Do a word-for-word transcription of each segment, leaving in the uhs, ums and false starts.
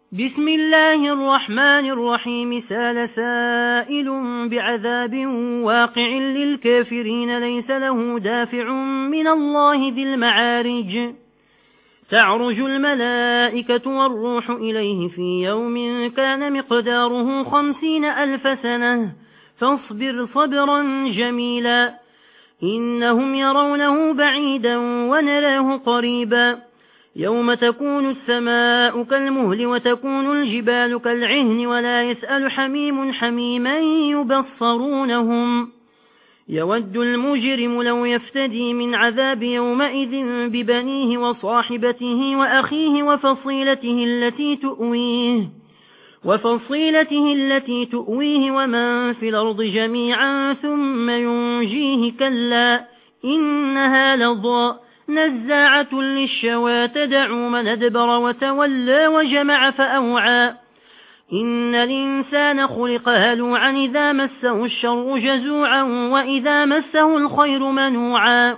بسم الله الرحمن الرحيم سال سائل بعذاب واقع للكافرين ليس له دافع من الله ذي المعارج تعرج الملائكة والروح إليه في يوم كان مقداره خمسين ألف سنة فاصبر صبرا جميلا إنهم يرونه بعيدا ونراه قريبا يوم تكون السماء كالمهل وتكون الجبال كالعهن ولا يسأل حميم حميما يبصرونهم يود المجرم لو يفتدي من عذاب يومئذ ببنيه وصاحبته وأخيه وفصيلته التي تؤويه وفصيلته التي تؤويه ومن في الأرض جميعا ثم ينجيه كلا إنها لظى نزاعة للشوى تدعو من أدبر وتولى وجمع فأوعى إن الإنسان خلق هلوعا إذا مسه الشر جزوعا وإذا مسه الخير منوعا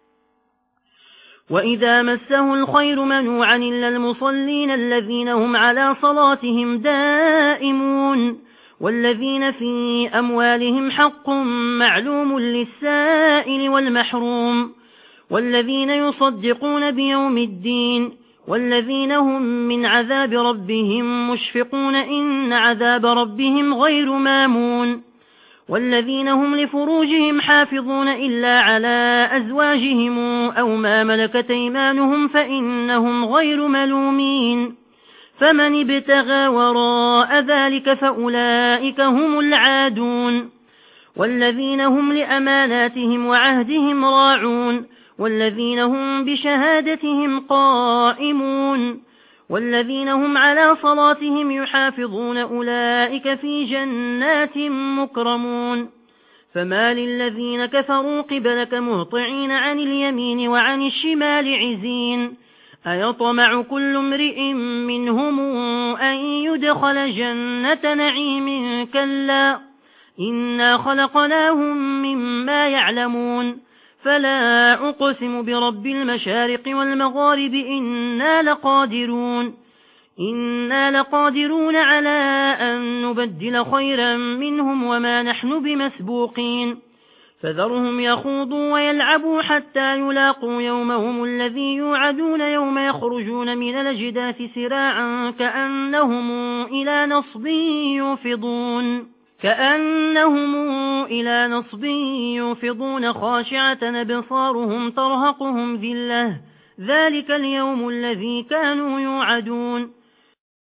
وإذا مسه الخير منوعا إلا المصلين الذين هم على صلاتهم دائمون والذين في أموالهم حق معلوم للسائل والمحروم والذين يصدقون بيوم الدين والذين هم من عذاب ربهم مشفقون إن عذاب ربهم غير مامون والذين هم لفروجهم حافظون إلا على أزواجهم أو ما ملكت أيمانهم فإنهم غير ملومين فمن ابتغى وراء ذلك فأولئك هم العادون والذين هم لأماناتهم وعهدهم راعون والذين هم بشهادتهم قائمون والذين هم على صلاتهم يحافظون أولئك في جنات مكرمون فما للذين كفروا قبلك مهطعين عن اليمين وعن الشمال عزين أيطمع كل امرئ منهم أن يدخل جنة نعيم كلا إنا خلقناهم مما يعلمون فلا أقسم برب المشارق والمغارب إنا لقادرون إنا لقادرون على أن نبدل خيرا منهم وما نحن بمسبوقين فذرهم يخوضوا ويلعبوا حتى يلاقوا يومهم الذي يوعدون يوم يخرجون من الأجداث سراعا كأنهم إلى نصب يوفضون كأنهم إلى نصب يوفضون خاشعة أبصارهم ترهقهم ذلة ذلك اليوم الذي كانوا يوعدون